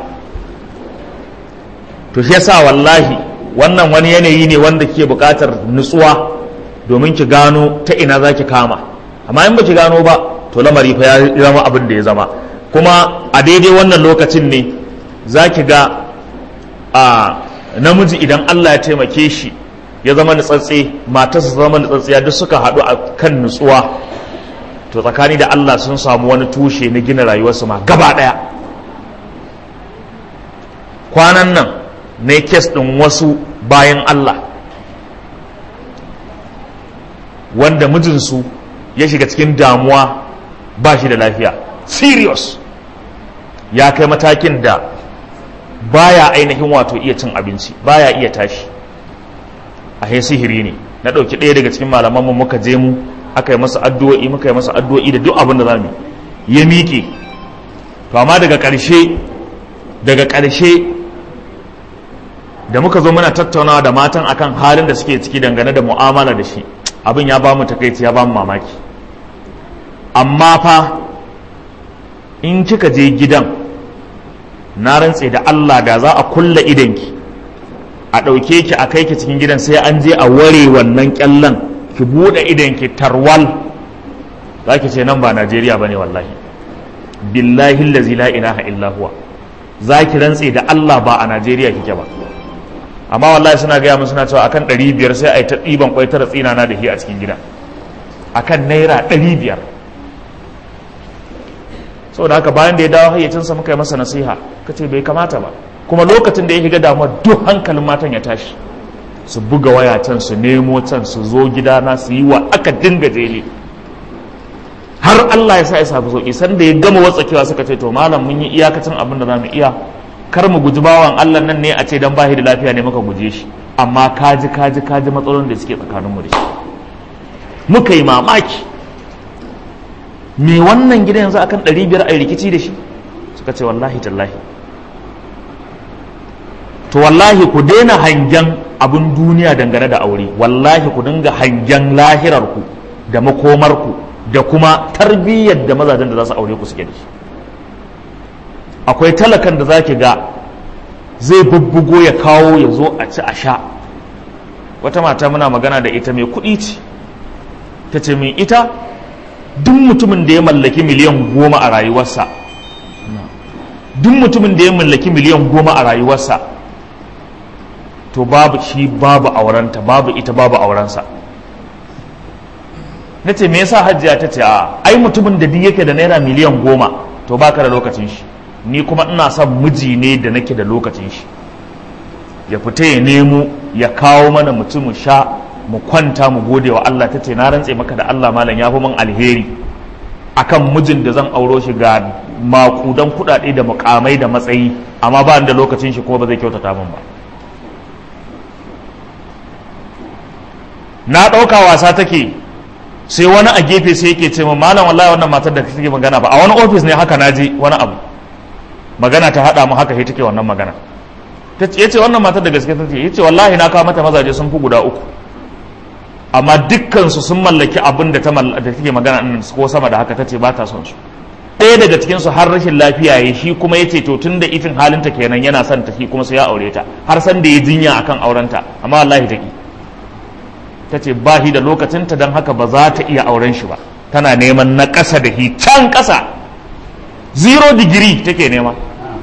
To shi yasa wallahi wannan wani yanayi ne wanda ke buƙatar nutsuwa domin ki gano ta ina za ki kama. Amma in ba ki gano ba, to lamari fa ya zama abin da ya zama. kuma a daidai wannan lokacin ne za ki ga a namiji idan Allah ya taimake shi ya zama nutsatse matarsa zama nutsatsiya duk suka haɗu a kan nutsuwa, to tsakani da Allah sun samu wani tushe na gina rayuwarsu ma gaba ɗaya. kwanan nan na kes ɗin wasu bayan Allah wanda mijinsu ya shiga cikin damuwa, ba shi da lafiya serious, ya kai matakin da baya ainihin wato iya cin abinci, baya iya tashi, a sihiri ne. Na ɗauki ɗaya daga cikin malamanmu muka je mu aka yi masa addu'o'i, muka yi masa addu'o'i da duk abin da za mu ya miƙe. To amma daga ƙarshe da muka zo muna tattaunawa da matan akan halin da suke ciki dangane da mu'amala da shi, abin ya ba mu takaici, ya ba mu mamaki. Amma fa in kika je gidan, na rantse da Allah da za a kulla idanki a ɗauke ki a kai ki cikin gidan, sai an je a ware wannan kyallan ki buɗe idanki tarwal, za ki ce nan ba Najeriya ba ne wallahi, billahi lazi la ilaha illa huwa, za ki rantse da Allah ba a Najeriya kike ba. Amma wallahi suna gaya mun suna cewa akan 500 sai a yi ta ɗiban kwai tara tsinana da shi a cikin gida akan naira 500. saboda haka bayan da ya dawo hayyacinsa muka yi masa nasiha, kace bai kamata ba. Kuma lokacin da ya shiga damuwa duk hankalin matan ya tashi, su buga waya can, su nemo can, su zo gidana, su yi wa aka dinga jeli har Allah ya sa ya sabu sauki. Sanda ya gama watsakewa suka ce to malam mun yi iyakacin abin da za mu iya, kar mu guji bawan Allah nan ne a ce dan bashi da lafiya ne muka guje shi, amma kaji matsalolin da suke tsakaninmu da shi. Muka yi mamaki, me wannan gida yanzu akan 500 a rikici da shi? Suka ce wallahi tallahi. To wallahi ku daina hangen abin duniya dangane da aure, wallahi ku dinga hangen lahirarku da makomarku da kuma tarbiyyar da mazajen da za su aure ku suke da shi. Akwai talakan da zaki ga zai bubbugo ya kawo ya zo a ci a sha. Wata mata muna magana da ita mai kuɗi ce, ta ce min ita duk mutumin da ya mallaki miliyan 10 a rayuwarsa, duk mutumin da ya mallaki miliyan 10 a rayuwarsa, to babu shi babu aurenta, babu ita babu aurensa. Na ce me yasa Hajiya? ta ce a ai mutumin da duk yake da naira miliyan 10 to baka da lokacin shi, ni kuma ina son miji ne da nake da lokacin shi, ya fita ya nemo ya kawo mana mutum sha mu kwanta mu gode wa Allah. Ta ce na rantse maka da Allah malam ya fi min alheri akan mijin da zan auro shi ga makudan kuɗaɗe da mukamai da matsayi, amma ba da lokacin shi kuma ba zai kyautata min ba. Na ɗauka wasa take, sai wani a gefe sai yake ce min malam wallahi wannan matar da kake magana ba a wani ofis ne haka naji wani abu magana ta haɗa mu haka sai take wannan magana. Yace wannan matar da gaske take, yace wallahi na kawo mata mazaje sun fi guda 3, amma dukkansu sun mallaki abin da take magana nan ko sama da haka. Tace ba ta son su. Ɗaya daga cikin su har rashin lafiya yayi, shi kuma yace to tunda itin halinta kenan yana son ta, shi kuma sai ya aure ta, har san da ya jinya akan aurenta, amma wallahi take. Tace ba shi da lokacinta don haka ba za ta iya auren shi ba, tana neman na ƙasa da shi can ƙasa, 0 digiri take nema.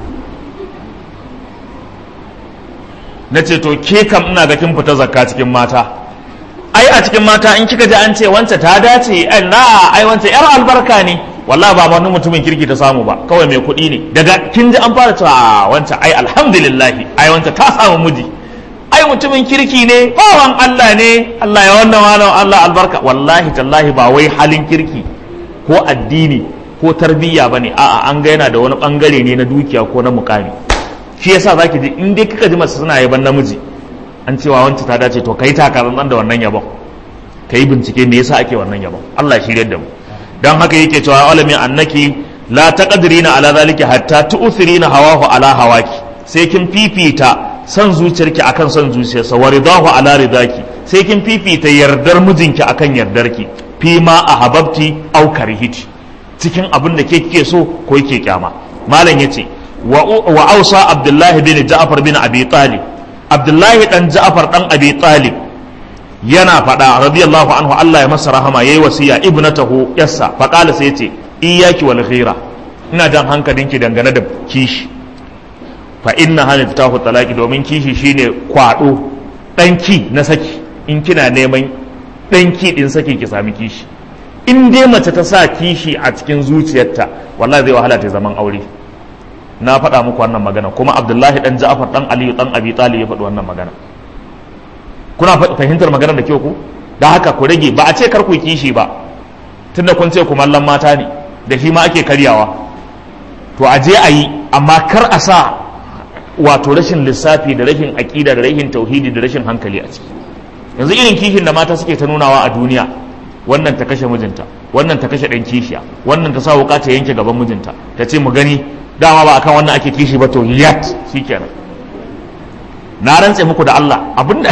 Na ce to ke kam ina ga kin fita zakka cikin mata. Ai a cikin mata in kika ji an ce wance ta dace, ai wance yar albarka ne, wallahi ba wani mutumin kirki ta samu ba, kawai mai kuɗi ne. Daga kin ji an fara cewa wance ai alhamdulillah, ai wance ta samu miji, ai mutumin kirki ne, bawan Allah ne, Allah ya wannan malam Allah albarka. Wallahi tallahi ba wai halin kirki ko addini ko tarbiyya bane, a'a an ga yana da wani bangare ne na dukiya ko na mukami. Shi yasa zaki ji in dai kika ji mace suna yaban namiji, an cewa wancan ta dace, to kai takarar da wannan yabon, kai bincike me yasa ake wannan yabon. Allah ya shirye da mu. Dan haka yake cewa alami annaki la taqdirina ala zalika hatta tu'thirina hawahu ala hawaki, sai kin fifita san zuciyarki akan san zuciyarsa, wa ridahu ala ridaki, sai kin fifita yardar mijinki akan yardarki, fi ma ahabbti aw karihiti, cikin abin da kike so ko yake kyama. Malam yace wa ausa Abdullahi bin Ja'far bin Abi Talib, Abdullahi dan Ja'far dan Abi Talib yana faɗa radiyallahu anhu, Allah ya masa rahama, yayi wasiya ibnatahu yassa, faqala sai yace iyyaki wal ghira, ina jan hankalinki dangane da kishi fa inna hal fitahu talaqi domin kishi shine kwado danki na saki in kina neman danki din saki ki sami kishi in dai mace ta sa kishi a cikin zuciyarta wallahi zai wahala ta zaman aure na faɗa muku wannan magana kuma Abdullahi dan Ja'far dan Ali dan Abi Talib ya faɗi wannan magana kuna fahimtar maganar da kyau ku da haka ku rage ba a ce kar ku kishi ba tunda kun ce ku mallan mata ne da shi ma ake karyawa to a je a yi amma kar a sa wato rashin lissafi da rashin aƙida da rashin tauhidi da rashin hankali a ciki yanzu irin kishin da mata suke ta nunawa a duniya wannan ta kashe mijinta wannan ta kashe ɗan kishiya wannan ta sa wuka ta yanke gaban mijinta ta ce mu gani dama ba akan wannan ake kishi ba to yat shikenan na rantse muku da Allah abinda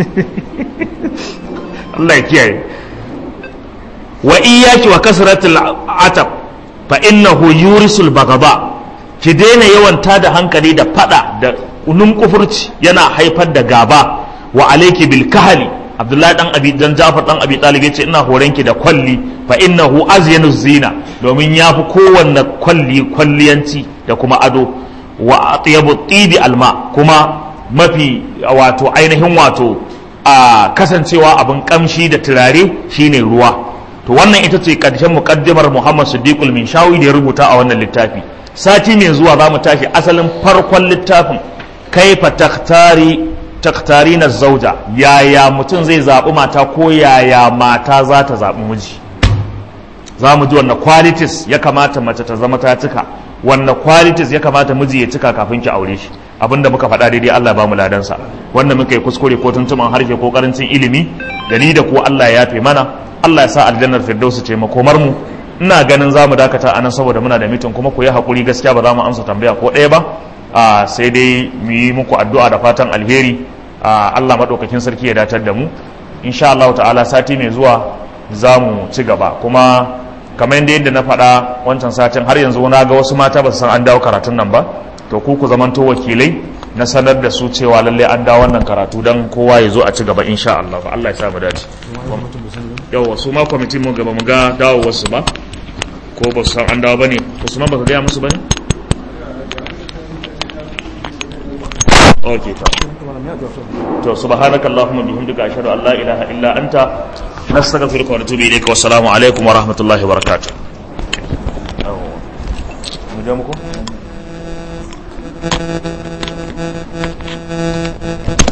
Allah ya kiyaye wa iyyaki wa kasratul atab fa innahu yurisul bagaba ki daina yawan tada hankali da fada da kufurci yana haifar da gaba wa alayki bil kahli Abdullahi dan Abi dan Ja'far dan Abi Talib yace ina horenki da kwalli fa innahu azyanu zina domin yafi kowanne kwalliyanci da kuma ado wa atyabu tibi alma kuma mafi wato ainihin wato a kasancewa abin kamshi da turare shine ruwa to wannan ita ce karshen muqaddimar Muhammad Siddiqul Minshawi da ya rubuta a wannan littafi sati mai zuwa za mu tashi asalin farkon littafin kaifa takhtari na zauja yaya mutum zai zaɓi mata ko yaya mata za ta zaɓi miji za mu ji wanne qualities ya kamata mace ta zama ta cika wanne qualities ya kamata miji ya cika kafin ki aure shi abinda muka faɗa daidai Allah ba mu ladansa wanda muka yi kuskure ko tuntuman harshe ko karancin ilimi da ni da ko Allah ya yafe mana Allah ya sa aljannar firdausu ce makomar mu ina ganin za mu dakata anan saboda muna da mitin kuma ku yi hakuri gaskiya ba za mu amsa tambaya ko ɗaya ba sai dai mu yi muku addu'a da fatan alheri Allah maɗaukakin sarki ya datar da mu insha Allah ta'ala sati mai zuwa za mu ci gaba kuma kamar yadda na faɗa wancan satin har yanzu na ga wasu mata ba su san an dawo karatun nan ba to ku zamanto wakilai na sanar da su cewa lalle an dawo wannan karatu don kowa ya zo a ci gaba insha Allah Allah ya sa mu dace yawa su ma kwamitin mu gaba mu ga dawo wasu ba ko ba su san an dawo bane Usman ba ka gaya musu bane okay to subhanakallahumma bihamdika ashhadu an la ilaha illa anta nastaghfiruka wa natubu ilayka wa assalamu alaikum wa rahmatullahi wa barakatuh mu je muku